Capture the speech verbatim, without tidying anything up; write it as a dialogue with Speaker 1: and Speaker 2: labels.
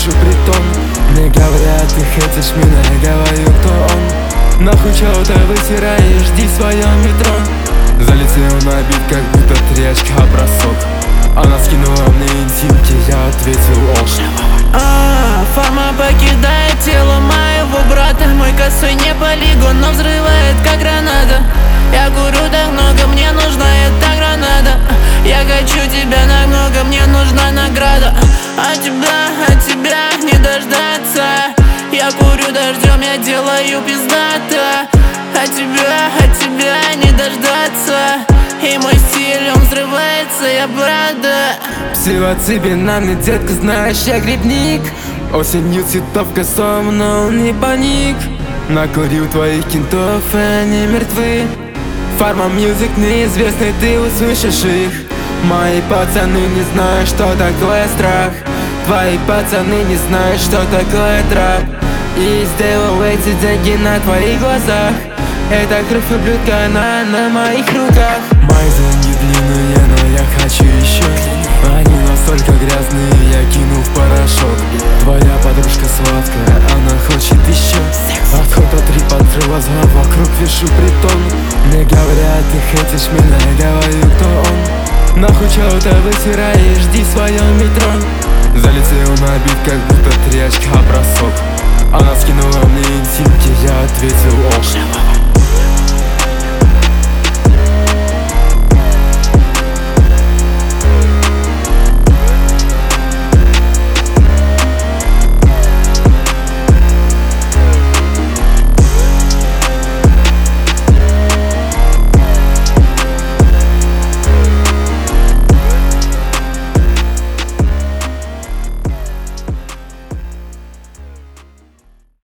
Speaker 1: пишу притон. Мне говорят, ты хотишь меня, я говорю, кто он. Нахуй чё ты вытираешь, жди в своем метро. Залетел на бит, как будто тречка бросок. Она скинула мне интимки, я ответил ох.
Speaker 2: А, форма покидает тело моего брата. Мой косой не полигон, но взрывает как граната. Я курю так много, мне нужна эта граната. Я хочу тебя намного, мне нужна награда. А тебя, от тебя не дождаться. Я курю дождем, я делаю пиздато. От тебя, от тебя не дождаться. И мой стиль, он взрывается, я правда.
Speaker 1: Псилоцибинальный, детка, знаешь, я грибник. Осенью цветов косом, но он не паник. Накурил твоих кентов, и они мертвы. Фарма мьюзик неизвестный, ты услышишь их. Мои пацаны не знают, что такое страх. Твои пацаны не знают, что такое трап. И сделал эти деньги на твоих глазах. Эта кровь ублюдка, она на моих руках. Мои деньги длинные, но я хочу еще. Они настолько грязные, я кинул в порошок. Твоя подружка сладкая, она хочет еще. Отход от рип отрываза, вокруг вешу притон. Мне говорят, ты хотишь меня, я говорю, кто он. Нахуй чё ты вытираешь, жди в своем метро. Залетел на бит, как будто тречка бросок. Она скинула мне интимки, я ответил ох.